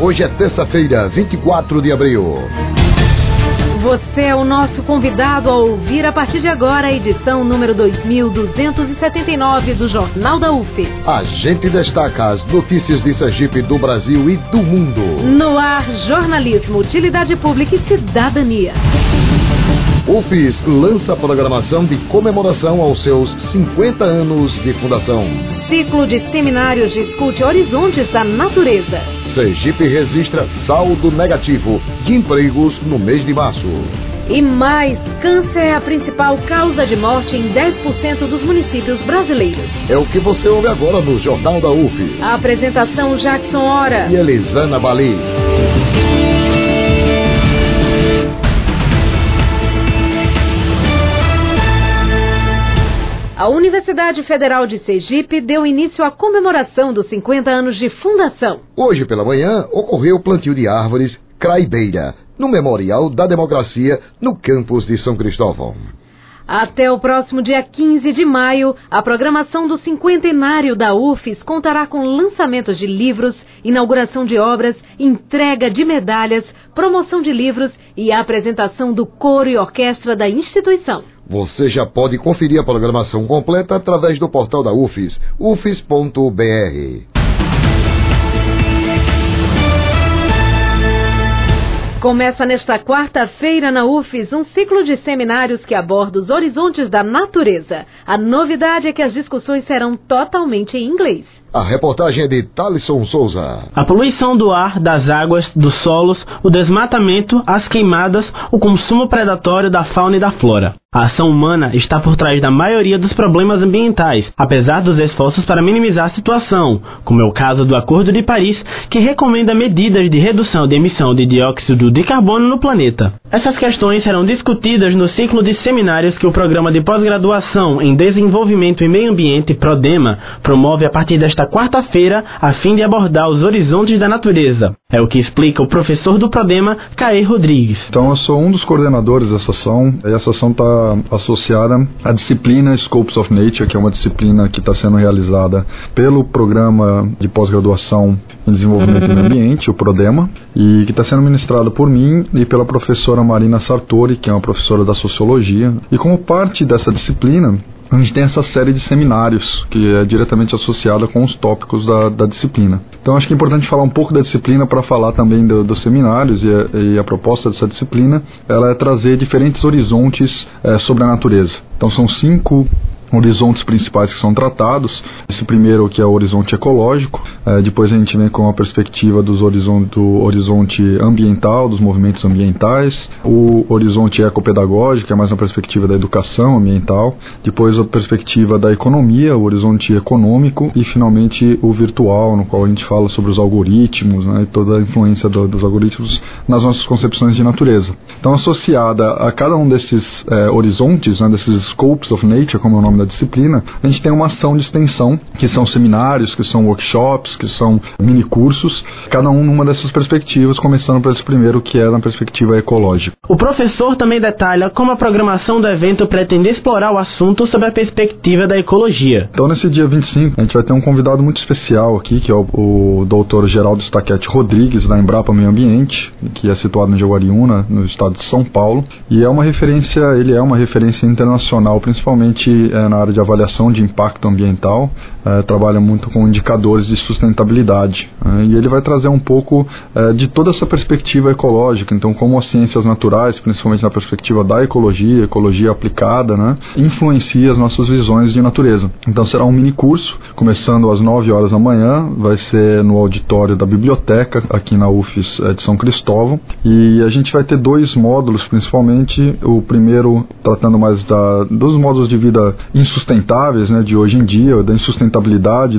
Hoje é terça-feira, 24 de abril. Você é o nosso convidado a ouvir a partir de agora a edição número 2279 do Jornal da UFES. A gente destaca as notícias de Sergipe, do Brasil e do mundo. No ar, jornalismo, utilidade pública e cidadania. UFES lança a programação de comemoração aos seus 50 anos de fundação. Ciclo de seminários discute horizontes da natureza. Sergipe registra saldo negativo de empregos no mês de março. E mais, câncer é a principal causa de morte em 10% dos municípios brasileiros. É o que você ouve agora no Jornal da UFES. A apresentação Jackson Hora e Elisana Bali. A Universidade Federal de Sergipe deu início à comemoração dos 50 anos de fundação. Hoje pela manhã ocorreu o plantio de árvores Craibeira, no Memorial da Democracia, no campus de São Cristóvão. Até o próximo dia 15 de maio, a programação do cinquentenário da UFES contará com lançamentos de livros, inauguração de obras, entrega de medalhas, promoção de livros e a apresentação do coro e orquestra da instituição. Você já pode conferir a programação completa através do portal da UFES, ufes.br. Começa nesta quarta-feira na UFES um ciclo de seminários que aborda os horizontes da natureza. A novidade é que as discussões serão totalmente em inglês. A reportagem é de Thalisson Souza. A poluição do ar, das águas, dos solos, o desmatamento, as queimadas, o consumo predatório da fauna e da flora. A ação humana está por trás da maioria dos problemas ambientais, apesar dos esforços para minimizar a situação, como é o caso do Acordo de Paris, que recomenda medidas de redução de emissão de dióxido de carbono no planeta. Essas questões serão discutidas no ciclo de seminários que o Programa de Pós-Graduação em Desenvolvimento e Meio Ambiente, PRODEMA, promove a partir desta quarta-feira, a fim de abordar os horizontes da natureza. É o que explica o professor do PRODEMA, Caê Rodrigues. Então, eu sou um dos coordenadores dessa ação, e essa ação está associada à disciplina Scopes of Nature, que é uma disciplina que está sendo realizada pelo Programa de Pós-Graduação em Desenvolvimento e Meio Ambiente, o PRODEMA, e que está sendo ministrado por mim e pela professora Marina Sartori, que é uma professora da Sociologia. E como parte dessa disciplina, a gente tem essa série de seminários que é diretamente associada com os tópicos da disciplina. Então acho que é importante falar um pouco da disciplina para falar também dos seminários, e a proposta dessa disciplina ela é trazer diferentes horizontes sobre a natureza. Então são 5 horizontes principais que são tratados. Esse primeiro que é o horizonte ecológico, depois a gente vem com a perspectiva do horizonte ambiental, dos movimentos ambientais, o horizonte ecopedagógico, que é mais uma perspectiva da educação ambiental, depois a perspectiva da economia, o horizonte econômico, e finalmente o virtual, no qual a gente fala sobre os algoritmos, né, e toda a influência dos algoritmos nas nossas concepções de natureza. Então, associada a cada um desses horizontes, né, desses scopes of nature, como é o nome da disciplina, a gente tem uma ação de extensão, que são seminários, que são workshops, que são minicursos, cada um numa dessas perspectivas, começando por esse primeiro, que é na perspectiva ecológica. O professor também detalha como a programação do evento pretende explorar o assunto sob a perspectiva da ecologia. Então, nesse dia 25, a gente vai ter um convidado muito especial aqui, que é o doutor Geraldo Stachetti Rodrigues, da Embrapa Meio Ambiente, que é situado em Jaguariúna, no estado de São Paulo, e ele é uma referência internacional, principalmente na área de avaliação de impacto ambiental, trabalha muito com indicadores de sustentabilidade, e ele vai trazer um pouco de toda essa perspectiva ecológica, então como as ciências naturais, principalmente na perspectiva da ecologia aplicada, né, influencia as nossas visões de natureza. Então será um mini curso, começando às 9 horas da manhã, vai ser no auditório da biblioteca, aqui na UFES de São Cristóvão, e a gente vai ter 2 módulos, principalmente, o primeiro tratando mais dos modos de vida insustentáveis, né, de hoje em dia, da insustentabilidade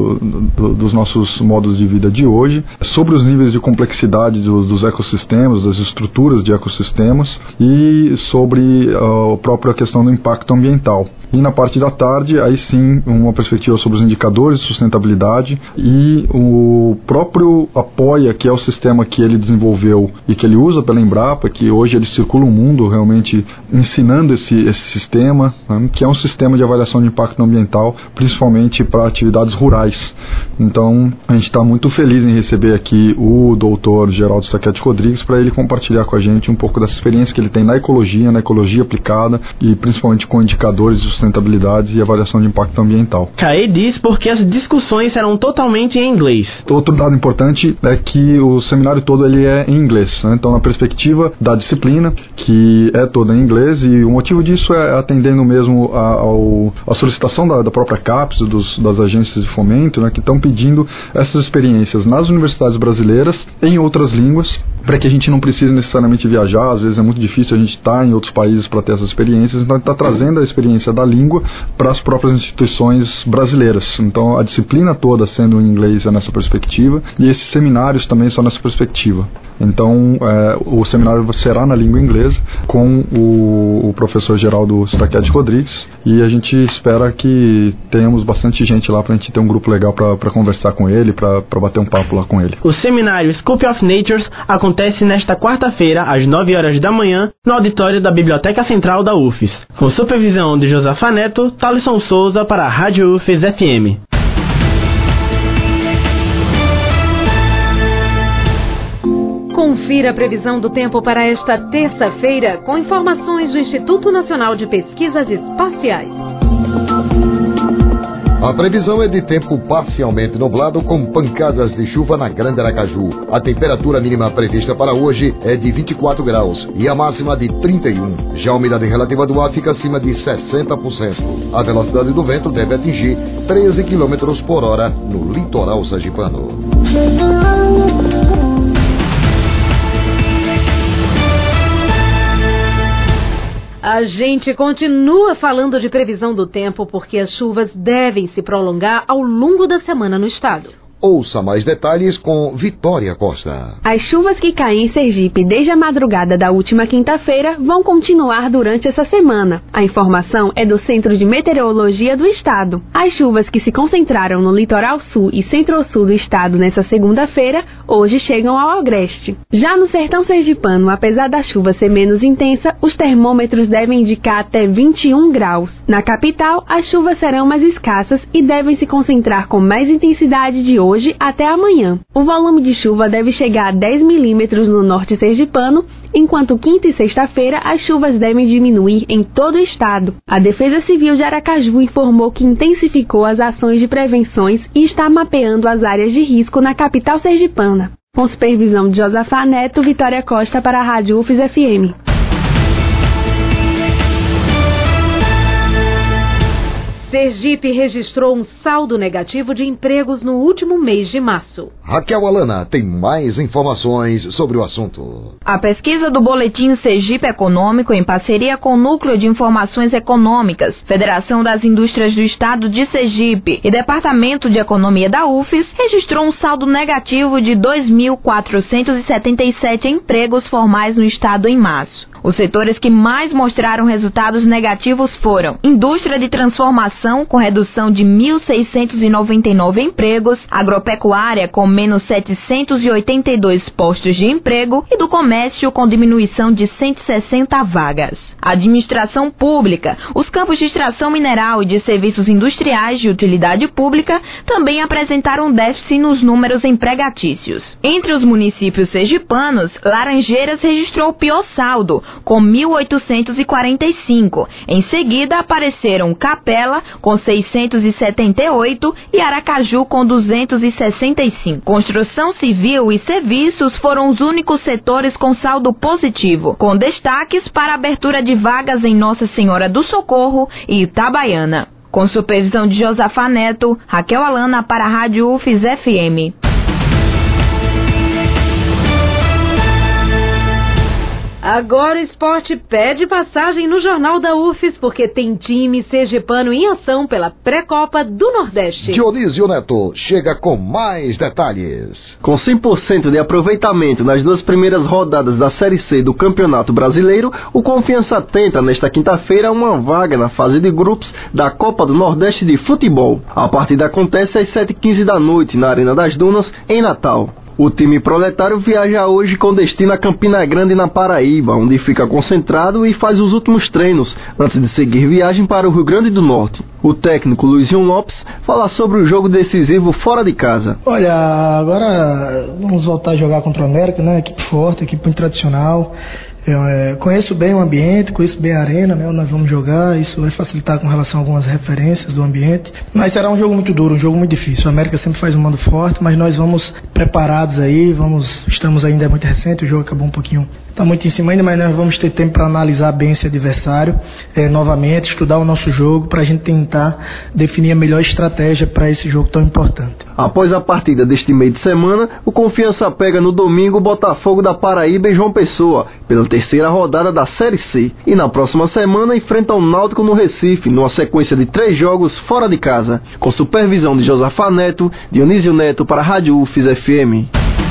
dos nossos modos de vida de hoje, sobre os níveis de complexidade dos ecossistemas, das estruturas de ecossistemas, e sobre a própria questão do impacto ambiental. E na parte da tarde, aí sim, uma perspectiva sobre os indicadores de sustentabilidade e o próprio Apoia, que é o sistema que ele desenvolveu e que ele usa pela Embrapa, que hoje ele circula o mundo realmente ensinando esse sistema, né, que é um sistema sistema de avaliação de impacto ambiental, principalmente para atividades rurais. Então, a gente está muito feliz em receber aqui o Dr. Geraldo Stachetti Rodrigues para ele compartilhar com a gente um pouco dessa experiência que ele tem na ecologia aplicada e principalmente com indicadores de sustentabilidade e avaliação de impacto ambiental. Caê diz porque as discussões serão totalmente em inglês. Outro dado importante é que o seminário todo ele é em inglês, né? Então, na perspectiva da disciplina, que é toda em inglês, e o motivo disso é atendendo mesmo a solicitação da própria CAPES, das agências de fomento, né, que estão pedindo essas experiências nas universidades brasileiras em outras línguas, para que a gente não precise necessariamente viajar. Às vezes é muito difícil a gente estar em outros países para ter essas experiências, então a gente está trazendo a experiência da língua para as próprias instituições brasileiras. Então a disciplina toda sendo em inglês é nessa perspectiva, e esses seminários também são nessa perspectiva. Então o seminário será na língua inglesa com o professor Geraldo Stachetti Rodrigues, e a gente espera que tenhamos bastante gente lá para a gente ter um grupo legal para conversar com ele, para bater um papo lá com ele. O seminário Scope of Natures acontece nesta quarta-feira, às 9 horas da manhã, no auditório da Biblioteca Central da UFES, com supervisão de Josafa Neto, Thalisson Souza para a Rádio UFES FM. Confira a previsão do tempo para esta terça-feira com informações do Instituto Nacional de Pesquisas Espaciais. A previsão é de tempo parcialmente nublado com pancadas de chuva na Grande Aracaju. A temperatura mínima prevista para hoje é de 24 graus e a máxima de 31. Já a umidade relativa do ar fica acima de 60%. A velocidade do vento deve atingir 13 km por hora no litoral sergipano. A gente continua falando de previsão do tempo porque as chuvas devem se prolongar ao longo da semana no estado. Ouça mais detalhes com Vitória Costa. As chuvas que caem em Sergipe desde a madrugada da última quinta-feira vão continuar durante essa semana. A informação é do Centro de Meteorologia do Estado. As chuvas que se concentraram no litoral sul e centro-sul do estado nessa segunda-feira, hoje chegam ao agreste. Já no sertão sergipano, apesar da chuva ser menos intensa, os termômetros devem indicar até 21 graus. Na capital, as chuvas serão mais escassas e devem se concentrar com mais intensidade de hoje até amanhã. O volume de chuva deve chegar a 10 milímetros no norte sergipano, enquanto quinta e sexta-feira as chuvas devem diminuir em todo o estado. A Defesa Civil de Aracaju informou que intensificou as ações de prevenções e está mapeando as áreas de risco na capital sergipana. Com supervisão de Josafa Neto, Vitória Costa para a Rádio UFES FM. Sergipe registrou um saldo negativo de empregos no último mês de março. Raquel Alana tem mais informações sobre o assunto. A pesquisa do Boletim Sergipe Econômico, em parceria com o Núcleo de Informações Econômicas, Federação das Indústrias do Estado de Sergipe e Departamento de Economia da UFES, registrou um saldo negativo de 2.477 empregos formais no estado em março. Os setores que mais mostraram resultados negativos foram indústria de transformação, com redução de 1.699 empregos, agropecuária, com menos 782 postos de emprego, e do comércio, com diminuição de 160 vagas. Administração pública, os campos de extração mineral e de serviços industriais de utilidade pública também apresentaram déficit nos números empregatícios. Entre os municípios sergipanos, Laranjeiras registrou o pior saldo, com 1.845. Em seguida, apareceram Capela, com 678, e Aracaju, com 265. Construção civil e serviços foram os únicos setores com saldo positivo, com destaques para a abertura de vagas em Nossa Senhora do Socorro e Itabaiana. Com supervisão de Josafa Neto, Raquel Alana para a Rádio UFES FM. Agora o esporte pede passagem no Jornal da UFES, porque tem time sergipano em ação pela Pré-Copa do Nordeste. Dionísio Neto chega com mais detalhes. Com 100% de aproveitamento nas duas primeiras rodadas da Série C do Campeonato Brasileiro, o Confiança tenta nesta quinta-feira uma vaga na fase de grupos da Copa do Nordeste de Futebol. A partida acontece às 7h15 da noite na Arena das Dunas, em Natal. O time proletário viaja hoje com destino a Campina Grande, na Paraíba, onde fica concentrado e faz os últimos treinos, antes de seguir viagem para o Rio Grande do Norte. O técnico Luizinho Lopes fala sobre o jogo decisivo fora de casa. Olha, agora vamos voltar a jogar contra o América, né? Equipe forte, equipe muito tradicional. Eu conheço bem o ambiente, conheço bem a arena, né? Nós vamos jogar, isso vai facilitar com relação a algumas referências do ambiente. Mas será um jogo muito duro, um jogo muito difícil. O América sempre faz um mando forte, mas nós vamos preparados aí, estamos ainda muito recente, o jogo acabou um pouquinho, está muito em cima ainda, mas nós vamos ter tempo para analisar bem esse adversário, novamente, estudar o nosso jogo, para a gente tentar definir a melhor estratégia para esse jogo tão importante. Após a partida deste meio de semana, o Confiança pega no domingo o Botafogo da Paraíba em João Pessoa, pela terceira rodada da Série C. E na próxima semana enfrenta o Náutico no Recife, numa sequência de 3 jogos fora de casa. Com supervisão de Josafá Neto, Dionísio Neto para a Rádio UFES FM.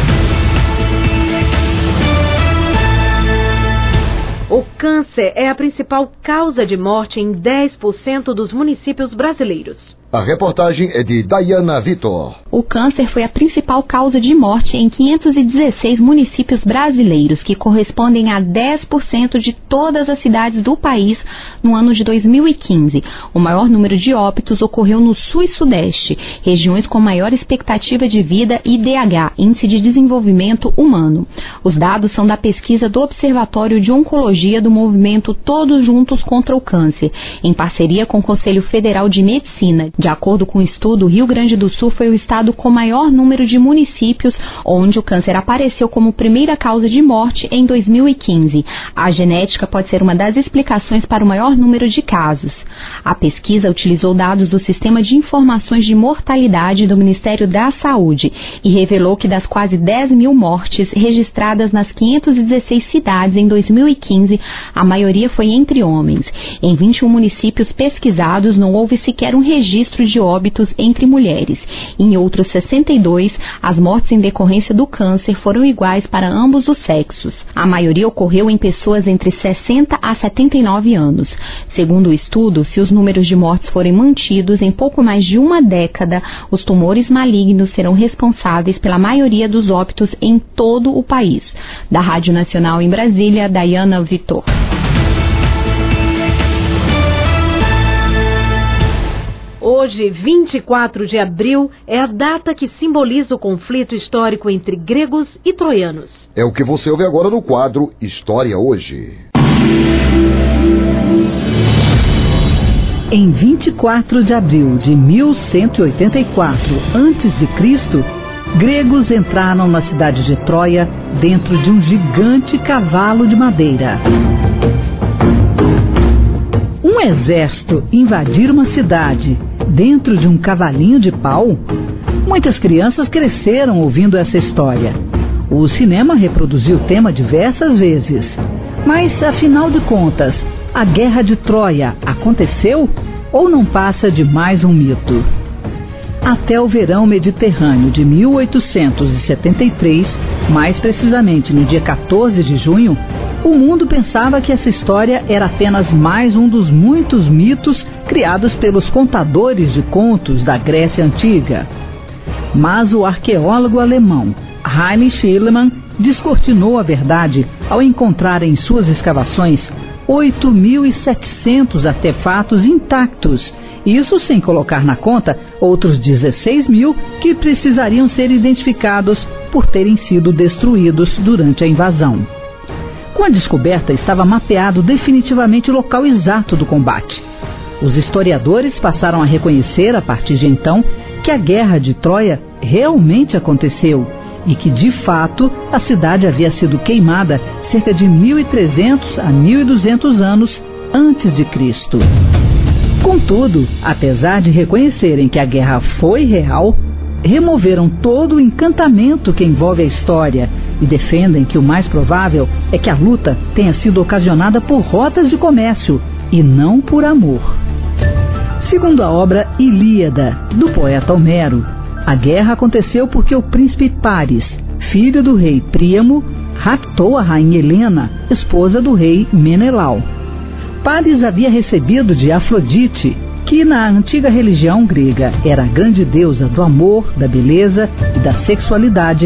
O câncer é a principal causa de morte em 10% dos municípios brasileiros. A reportagem é de Dayana Vitor. O câncer foi a principal causa de morte em 516 municípios brasileiros, que correspondem a 10% de todas as cidades do país no ano de 2015. O maior número de óbitos ocorreu no Sul e Sudeste, regiões com maior expectativa de vida e IDH, Índice de Desenvolvimento Humano. Os dados são da pesquisa do Observatório de Oncologia do movimento Todos Juntos contra o Câncer, em parceria com o Conselho Federal de Medicina. De acordo com o estudo, o Rio Grande do Sul foi o estado com maior número de municípios onde o câncer apareceu como primeira causa de morte em 2015. A genética pode ser uma das explicações para o maior número de casos. A pesquisa utilizou dados do Sistema de Informações de Mortalidade do Ministério da Saúde e revelou que das quase 10 mil mortes registradas nas 516 cidades em 2015, a maioria foi entre homens. Em 21 municípios pesquisados, não houve sequer um registro de óbitos entre mulheres. Em outros 62, as mortes em decorrência do câncer foram iguais para ambos os sexos. A maioria ocorreu em pessoas entre 60 a 79 anos. Segundo o estudo, se os números de mortes forem mantidos em pouco mais de uma década, os tumores malignos serão responsáveis pela maioria dos óbitos em todo o país. Da Rádio Nacional em Brasília, Dayana Vitor. Hoje, 24 de abril, é a data que simboliza o conflito histórico entre gregos e troianos. É o que você ouve agora no quadro História Hoje. Em 24 de abril de 1184 a.C., gregos entraram na cidade de Troia dentro de um gigante cavalo de madeira. Um exército invadir uma cidade dentro de um cavalinho de pau? Muitas crianças cresceram ouvindo essa história. O cinema reproduziu o tema diversas vezes. Mas, afinal de contas, a Guerra de Troia aconteceu ou não passa de mais um mito? Até o verão mediterrâneo de 1873, mais precisamente no dia 14 de junho, o mundo pensava que essa história era apenas mais um dos muitos mitos criados pelos contadores de contos da Grécia Antiga. Mas o arqueólogo alemão Heinrich Schliemann descortinou a verdade ao encontrar em suas escavações 8.700 artefatos intactos, isso sem colocar na conta outros 16 mil que precisariam ser identificados por terem sido destruídos durante a invasão. Com a descoberta, estava mapeado definitivamente o local exato do combate. Os historiadores passaram a reconhecer, a partir de então, que a Guerra de Troia realmente aconteceu e que, de fato, a cidade havia sido queimada cerca de 1.300 a 1.200 anos antes de Cristo. Contudo, apesar de reconhecerem que a guerra foi real, removeram todo o encantamento que envolve a história e defendem que o mais provável é que a luta tenha sido ocasionada por rotas de comércio e não por amor. Segundo a obra Ilíada, do poeta Homero, a guerra aconteceu porque o príncipe Paris, filho do rei Príamo, raptou a rainha Helena, esposa do rei Menelau. Paris havia recebido de Afrodite, que na antiga religião grega era a grande deusa do amor, da beleza e da sexualidade,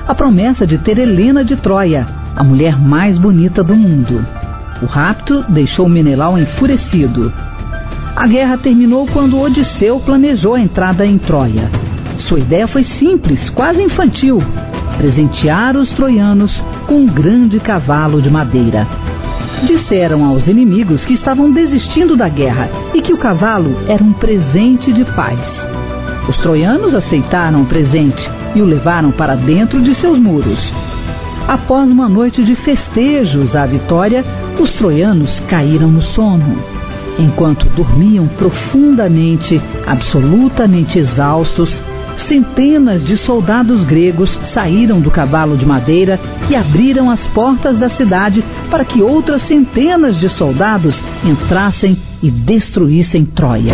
a promessa de ter Helena de Troia, a mulher mais bonita do mundo. O rapto deixou Menelau enfurecido. A guerra terminou quando Odisseu planejou a entrada em Troia. Sua ideia foi simples, quase infantil: presentear os troianos com um grande cavalo de madeira. Disseram aos inimigos que estavam desistindo da guerra e que o cavalo era um presente de paz. Os troianos aceitaram o presente e o levaram para dentro de seus muros. Após uma noite de festejos à vitória, os troianos caíram no sono. Enquanto dormiam profundamente, absolutamente exaustos, centenas de soldados gregos saíram do cavalo de madeira e abriram as portas da cidade para que outras centenas de soldados entrassem e destruíssem Troia.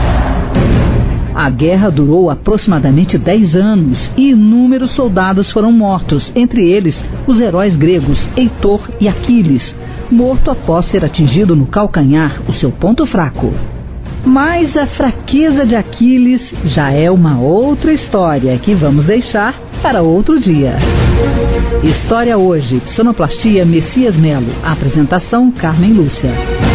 A guerra durou aproximadamente 10 anos e inúmeros soldados foram mortos, entre eles os heróis gregos Heitor e Aquiles, morto após ser atingido no calcanhar, o seu ponto fraco. Mas a fraqueza de Aquiles já é uma outra história que vamos deixar para outro dia. História hoje, sonoplastia Messias Melo, apresentação Carmen Lúcia.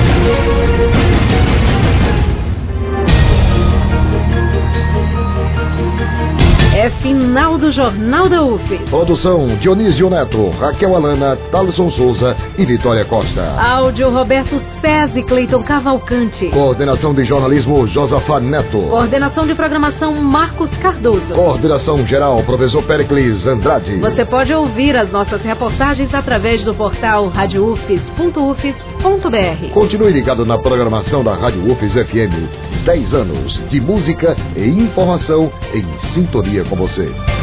É final do Jornal da UF. Produção Dionísio Neto, Raquel Alana, Thaleson Souza e Vitória Costa. Áudio Roberto César e Cleiton Cavalcante. Coordenação de jornalismo Josafá Neto. Coordenação de programação Marcos Cardoso. Coordenação geral Professor Pericles Andrade. Você pode ouvir as nossas reportagens através do portal radioufes.ufes.br. Continue ligado na programação da Rádio UFES FM. 10 anos de música e informação em sintonia com você.